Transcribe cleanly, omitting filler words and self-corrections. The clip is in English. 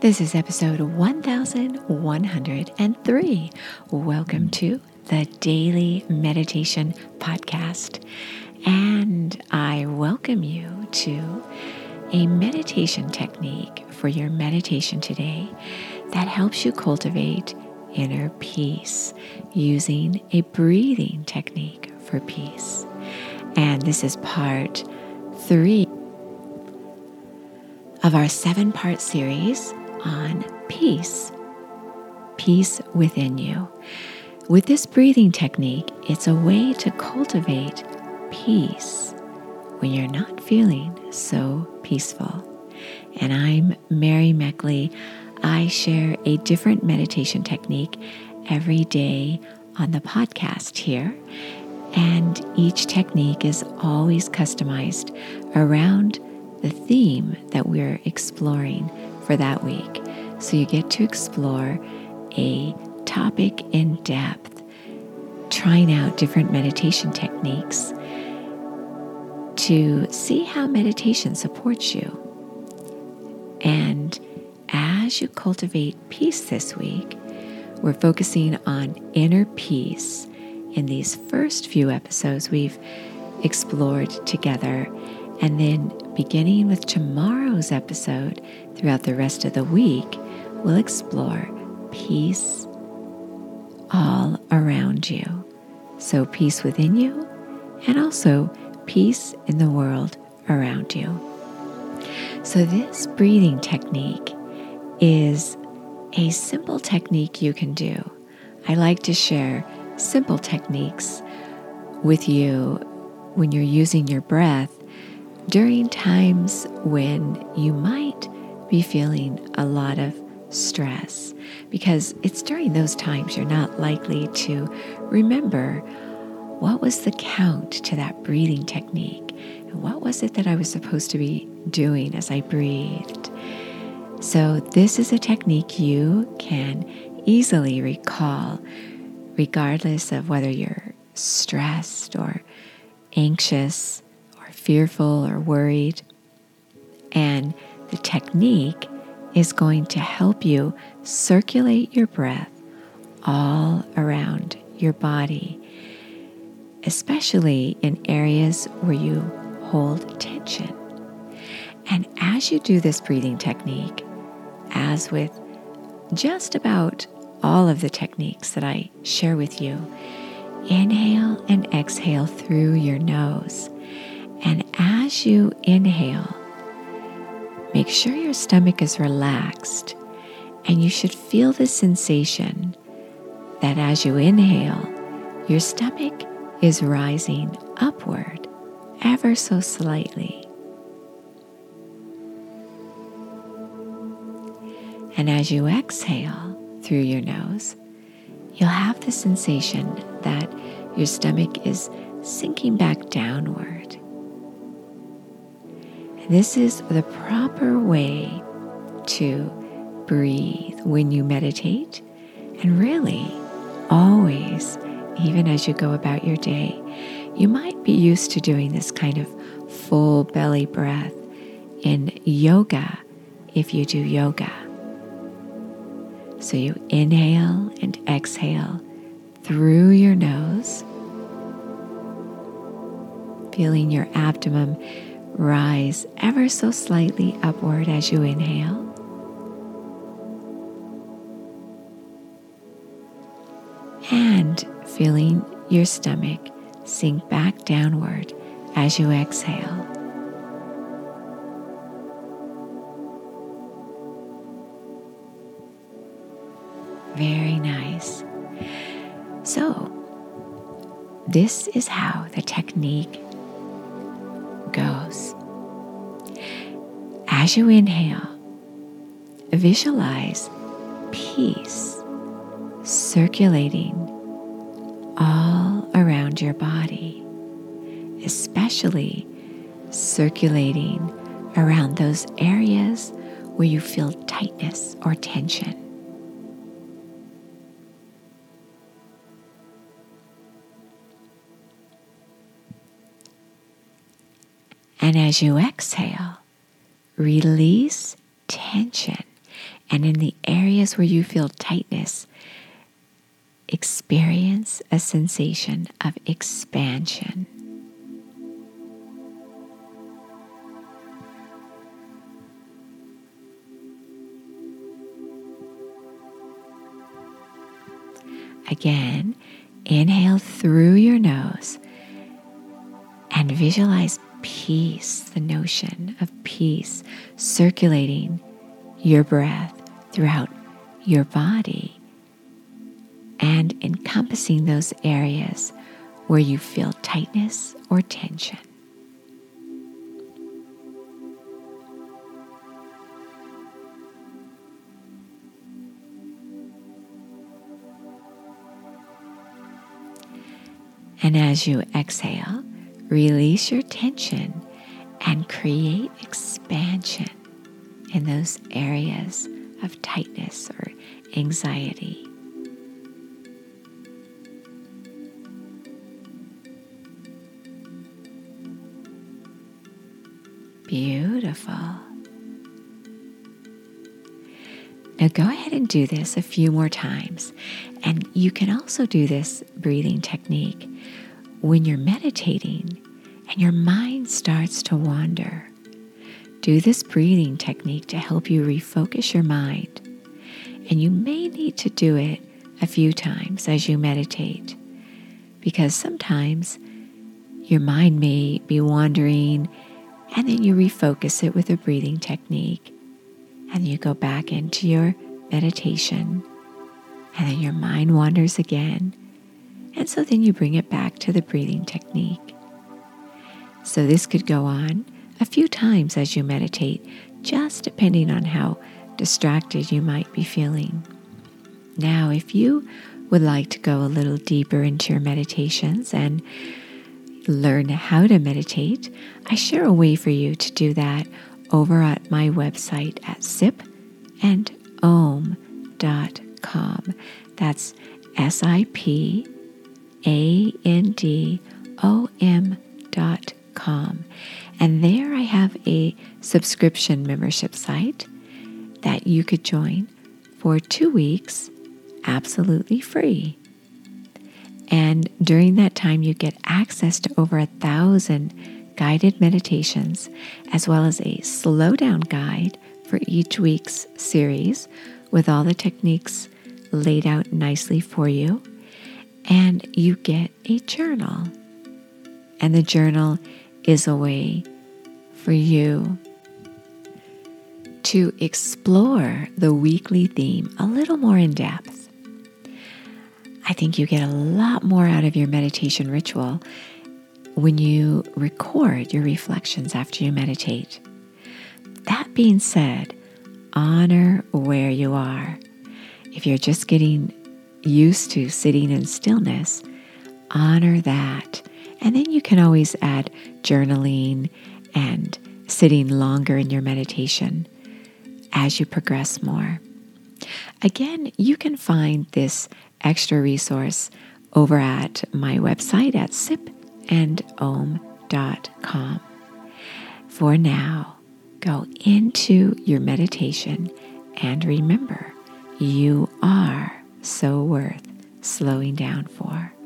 This is episode 1103. Welcome to the Daily Meditation Podcast. And I welcome you to a meditation technique for your meditation today that helps you cultivate inner peace using a breathing technique for peace. And this is part 3 of our 7-part series on peace within you. With this breathing technique, it's a way to cultivate peace when you're not feeling so peaceful. And I'm Mary Meckley. I share a different meditation technique every day on the podcast here. And each technique is always customized around the theme that we're exploring for that week. So you get to explore a topic in depth, trying out different meditation techniques to see how meditation supports you. And as you cultivate peace this week, we're focusing on inner peace. In these first few episodes, we've explored together. And then beginning with tomorrow's episode, throughout the rest of the week, we'll explore peace all around you. So peace within you and also peace in the world around you. So this breathing technique is a simple technique you can do. I like to share simple techniques with you when you're using your breath during times when you might be feeling a lot of stress, because it's during those times you're not likely to remember what was the count to that breathing technique and what was it that I was supposed to be doing as I breathed. So this is a technique you can easily recall regardless of whether you're stressed or anxious, fearful or worried. And the technique is going to help you circulate your breath all around your body, especially in areas where you hold tension. And as you do this breathing technique, as with just about all of the techniques that I share with you, inhale and exhale through your nose. And as you inhale, make sure your stomach is relaxed, and you should feel the sensation that as you inhale, your stomach is rising upward ever so slightly. And as you exhale through your nose, you'll have the sensation that your stomach is sinking back downward. This is the proper way to breathe when you meditate, and really always, even as you go about your day. You might be used to doing this kind of full belly breath in yoga if you do yoga. So you inhale and exhale through your nose, feeling your abdomen rise ever so slightly upward as you inhale. And feeling your stomach sink back downward as you exhale. Very nice. So, this is how the technique goes. As you inhale, visualize peace circulating all around your body, especially circulating around those areas where you feel tightness or tension. And as you exhale, release tension And in the areas where you feel tightness, experience a sensation of expansion. Again, inhale through your nose and visualize peace, the notion of peace circulating your breath throughout your body and encompassing those areas where you feel tightness or tension. And as you exhale, release your tension and create expansion in those areas of tightness or anxiety. Beautiful. Now go ahead and do this a few more times. And you can also do this breathing technique when you're meditating and your mind starts to wander. Do this breathing technique to help you refocus your mind. And you may need to do it a few times as you meditate, because sometimes your mind may be wandering and then you refocus it with a breathing technique and you go back into your meditation and then your mind wanders again. And so then you bring it back to the breathing technique. So this could go on a few times as you meditate, just depending on how distracted you might be feeling. Now, if you would like to go a little deeper into your meditations and learn how to meditate, I share a way for you to do that over at my website at sipandom.com. That's SIPANDOM.com. And there I have a subscription membership site that you could join for 2 weeks absolutely free. And during that time, you get access to over 1,000 guided meditations, as well as a slow down guide for each week's series with all the techniques laid out nicely for you. And you get a journal. And the journal is a way for you to explore the weekly theme a little more in depth. I think you get a lot more out of your meditation ritual when you record your reflections after you meditate. That being said, honor where you are. If you're just getting used to sitting in stillness, honor that. And then you can always add journaling and sitting longer in your meditation as you progress more. Again, you can find this extra resource over at my website at sipandom.com. For now, go into your meditation and remember, you are so worth slowing down for.